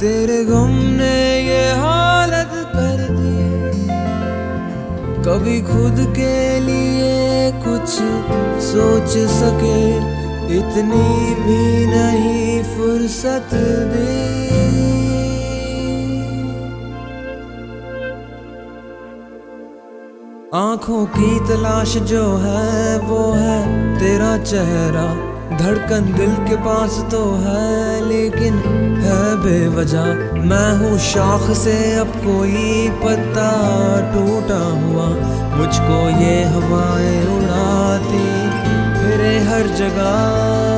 तेरे गम ने ये हालत कर दी, कभी खुद के लिए कुछ सोच सके इतनी भी नहीं फुर्सत दी। आंखों की तलाश जो है वो है तेरा चेहरा, धड़कन दिल के पास तो है लेकिन है बेवजह। मैं हूँ शाख से अब कोई पत्ता टूटा हुआ, मुझको ये हवाएं उड़ाती फिरे हर जगह।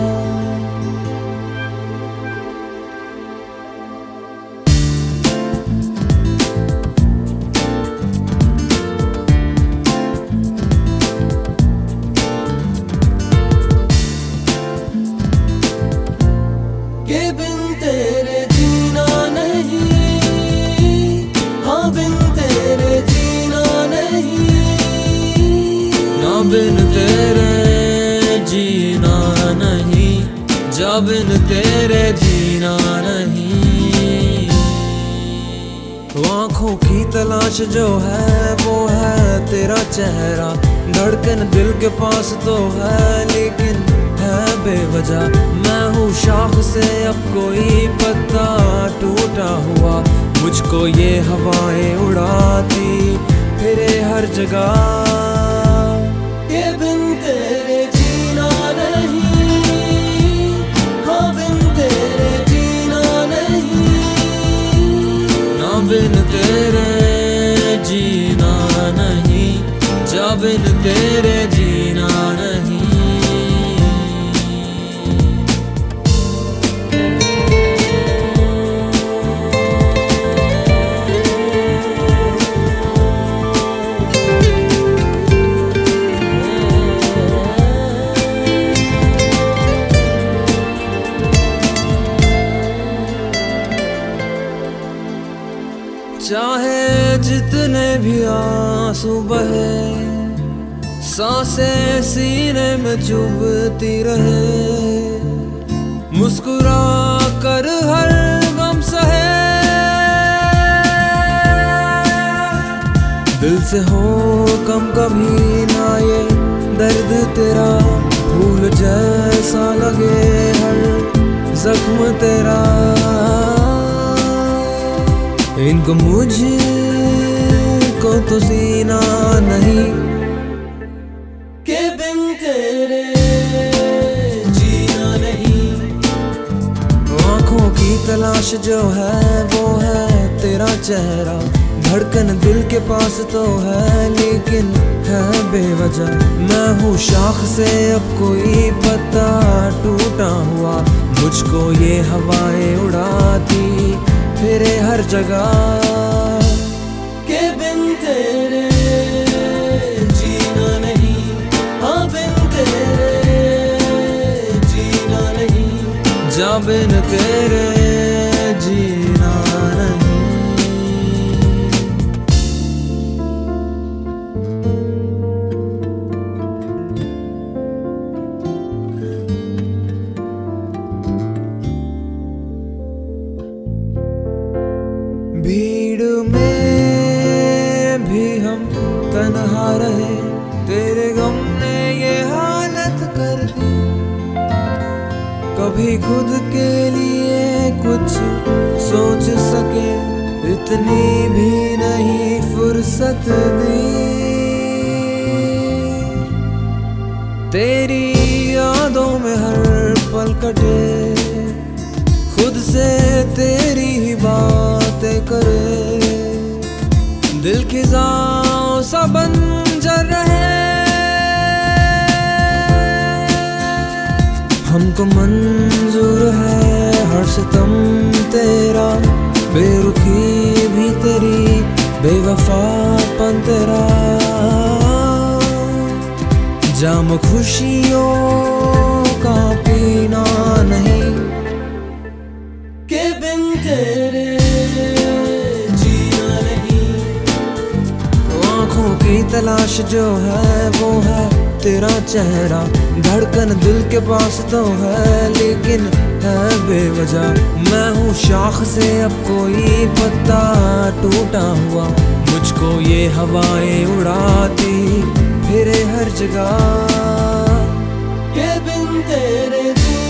बिन तेरे जीना नहीं, जा बिन तेरे जीना नहीं। आँखों की तलाश जो है वो है तेरा चेहरा, धड़कन दिल के पास तो है लेकिन है बेवजह। मैं हूँ शाख से अब कोई पत्ता टूटा हुआ, मुझको ये हवाएं उड़ाती फिरे हर जगह। ये बिन तेरे जीना नहीं, हाँ बिन तेरे जीना नहीं। ना बिन तेरे जीना नहीं, जा बिन तेरे जीना नहीं। चाहे जितने भी आंसू बहे, सांसें सीने में चुभती रहे, मुस्कुरा कर हर गम सहे। दिल से हो कम कभी ना ये दर्द तेरा, फूल जैसा लगे हर जख्म तेरा। इनको मुझको तो सीना नहीं, के बिन तेरे जीना नहीं। आँखों की तलाश जो है वो है तेरा चेहरा, धड़कन दिल के पास तो है लेकिन है बेवजह। मैं हूँ शाख से अब कोई पत्ता टूटा हुआ, मुझको ये हवाएं उड़ाती फिरे हर जगह। के बिन तेरे जीना नहीं, हाँ बिन तेरे जीना नहीं। जा बिन तेरे जीना नहीं। भीड़ में भी हम तन्हा रहे, तेरे गम ने ये हालत कर दी, कभी खुद के लिए कुछ सोच सके इतनी भी नहीं फुर्सत दी। तेरी यादों में हर पल कटे, खुद से तेरी ही बातें करे, दिल की जाओ सा बंजर रहे। हमको मंजूर है हर सितम तेरा, बेरुखी भी तेरी, बेवफापन तेरा। जाम खुशियों का पीना नहीं, के बिन तेरे जीना नहीं। आँखों की तलाश जो है वो है तेरा चेहरा, धड़कन दिल के पास तो है लेकिन है बेवजह। मैं हूँ शाख से अब कोई पत्ता टूटा हुआ, मुझको ये हवाएं उड़ाती फिरे हर जगह। के बिन तेरे